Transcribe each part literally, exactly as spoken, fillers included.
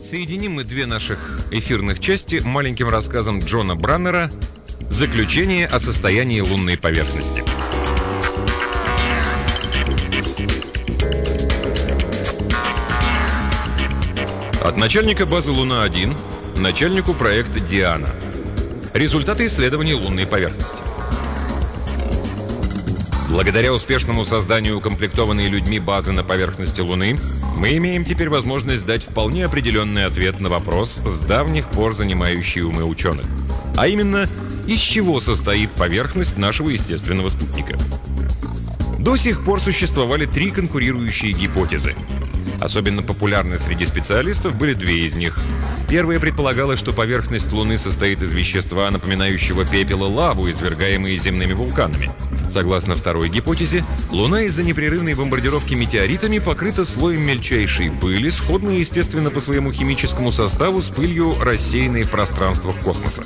Соединим мы две наших эфирных части маленьким рассказом Джона Браннера «Заключение о состоянии лунной поверхности». От начальника базы Луна-один начальнику проекта «Диана». Результаты исследований лунной поверхности. Благодаря успешному созданию укомплектованной людьми базы на поверхности Луны, мы имеем теперь возможность дать вполне определенный ответ на вопрос, с давних пор занимающий умы ученых. А именно, из чего состоит поверхность нашего естественного спутника. До сих пор существовали три конкурирующие гипотезы. Особенно популярны среди специалистов были две из них. Первая предполагала, что поверхность Луны состоит из вещества, напоминающего пепел и лаву, извергаемые земными вулканами. Согласно второй гипотезе, Луна из-за непрерывной бомбардировки метеоритами покрыта слоем мельчайшей пыли, сходной, естественно, по своему химическому составу с пылью, рассеянной в пространствах космоса.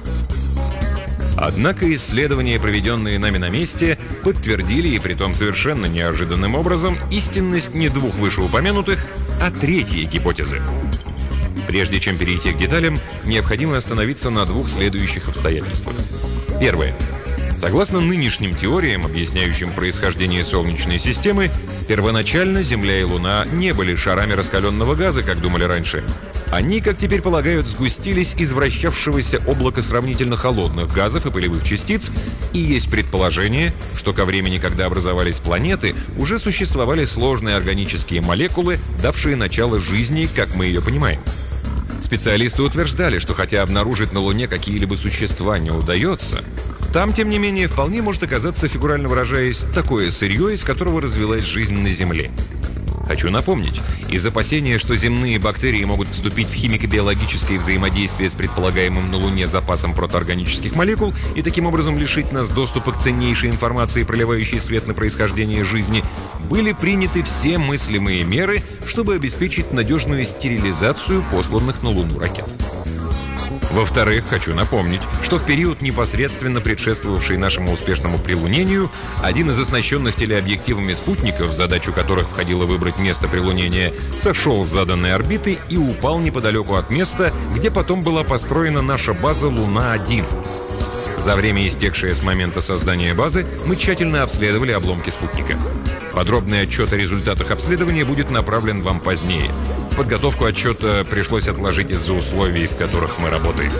Однако исследования, проведенные нами на месте, подтвердили, и притом совершенно неожиданным образом, истинность не двух вышеупомянутых, а третьей гипотезы. Прежде чем перейти к деталям, необходимо остановиться на двух следующих обстоятельствах. Первое. Согласно нынешним теориям, объясняющим происхождение Солнечной системы, первоначально Земля и Луна не были шарами раскаленного газа, как думали раньше. Они, как теперь полагают, сгустились из вращавшегося облака сравнительно холодных газов и пылевых частиц, и есть предположение, что ко времени, когда образовались планеты, уже существовали сложные органические молекулы, давшие начало жизни, как мы ее понимаем. Специалисты утверждали, что хотя обнаружить на Луне какие-либо существа не удается, там, тем не менее, вполне может оказаться, фигурально выражаясь, такое сырье, из которого развилась жизнь на Земле. Хочу напомнить, из опасения, что земные бактерии могут вступить в химико-биологическое взаимодействие с предполагаемым на Луне запасом протоорганических молекул и таким образом лишить нас доступа к ценнейшей информации, проливающей свет на происхождение жизни, были приняты все мыслимые меры, чтобы обеспечить надежную стерилизацию посланных на Луну ракет. Во-вторых, хочу напомнить, что в период, непосредственно предшествовавший нашему успешному прилунению, один из оснащенных телеобъективами спутников, задачу которых входило выбрать место прилунения, сошел с заданной орбиты и упал неподалеку от места, где потом была построена наша база Луна-один. За время, истекшее с момента создания базы, мы тщательно обследовали обломки спутника. Подробный отчет о результатах обследования будет направлен вам позднее. Подготовку отчета пришлось отложить из-за условий, в которых мы работаем.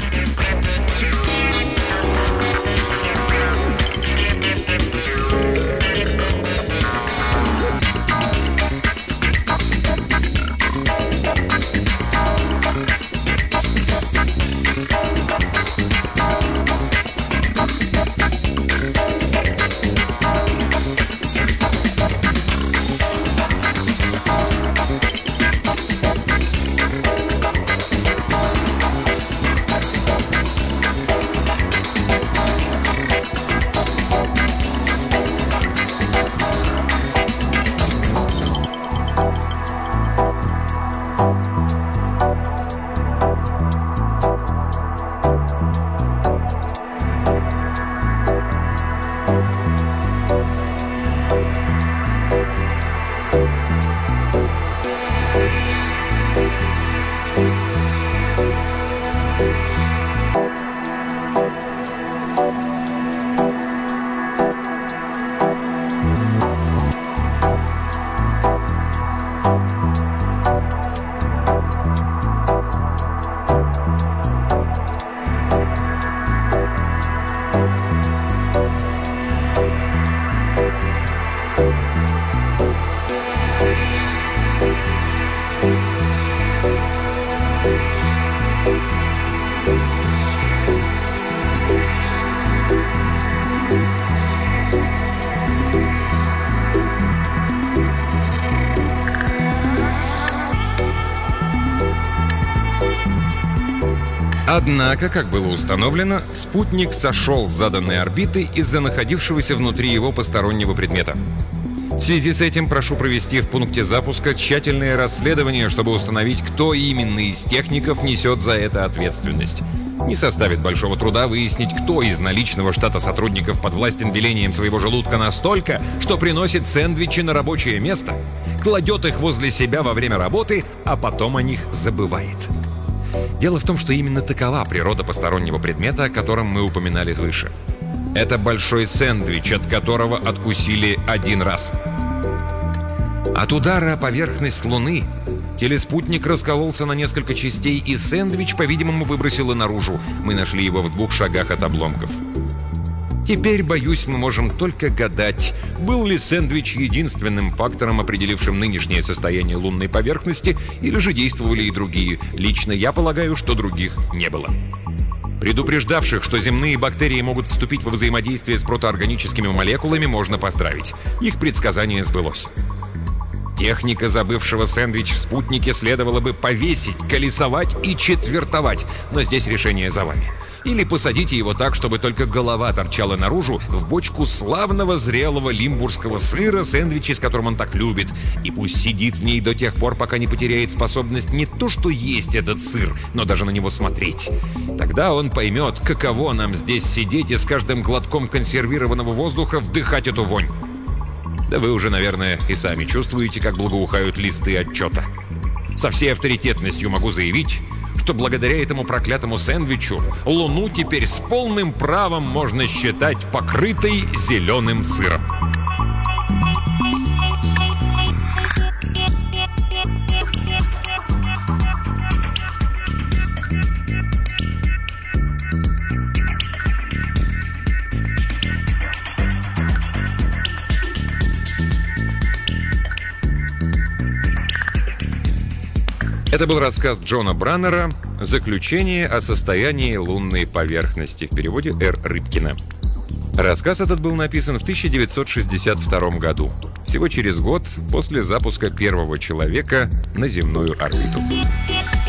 Однако, как было установлено, спутник сошел с заданной орбиты из-за находившегося внутри его постороннего предмета. В связи с этим прошу провести в пункте запуска тщательное расследование, чтобы установить, кто именно из техников несет за это ответственность. Не составит большого труда выяснить, кто из наличного штата сотрудников подвластен велениям своего желудка настолько, что приносит сэндвичи на рабочее место, кладет их возле себя во время работы, а потом о них забывает. Дело в том, что именно такова природа постороннего предмета, о котором мы упоминали выше. Это большой сэндвич, от которого откусили один раз. От удара о поверхность Луны телеспутник раскололся на несколько частей, и сэндвич, по-видимому, выбросило наружу. Мы нашли его в двух шагах от обломков. Теперь, боюсь, мы можем только гадать, был ли сэндвич единственным фактором, определившим нынешнее состояние лунной поверхности, или же действовали и другие. Лично я полагаю, что других не было. Предупреждавших, что земные бактерии могут вступить во взаимодействие с протоорганическими молекулами, можно поздравить. Их предсказание сбылось. Техника забывшего сэндвич в спутнике следовало бы повесить, колесовать и четвертовать, но здесь решение за вами. Или посадите его так, чтобы только голова торчала наружу в бочку славного зрелого лимбургского сыра, сэндвичи, с которым он так любит, и пусть сидит в ней до тех пор, пока не потеряет способность не то что есть этот сыр, но даже на него смотреть. Тогда он поймет, каково нам здесь сидеть и с каждым глотком консервированного воздуха вдыхать эту вонь. Да вы уже, наверное, и сами чувствуете, как благоухают листы отчета. Со всей авторитетностью могу заявить, что благодаря этому проклятому сэндвичу Луну теперь с полным правом можно считать покрытой зеленым сыром. Это был рассказ Джона Браннера «Заключение о состоянии лунной поверхности» в переводе Р. Рыбкина. Рассказ этот был написан в тысяча девятьсот шестьдесят втором году, всего через год после запуска первого человека на земную орбиту.